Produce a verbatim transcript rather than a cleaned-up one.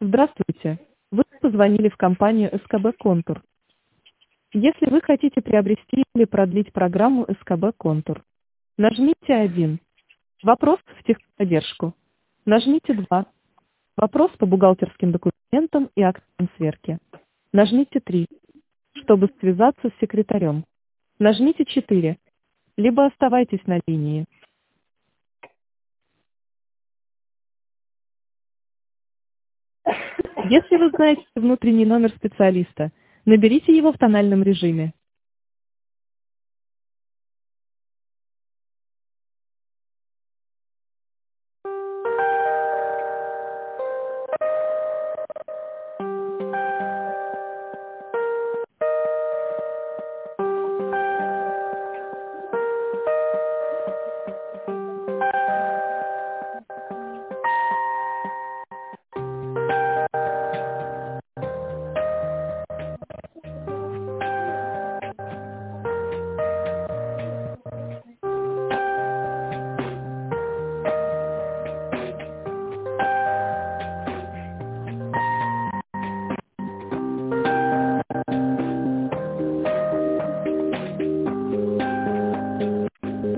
Здравствуйте. Вы позвонили в компанию СКБ «Контур». Если вы хотите приобрести или продлить программу СКБ «Контур», нажмите один. Вопрос в техподдержку. Нажмите два. Вопрос по бухгалтерским документам и актам сверки. Нажмите три. Чтобы связаться с секретарем. Нажмите четыре. Либо оставайтесь на линии. Если вы знаете внутренний номер специалиста, наберите его в тональном режиме.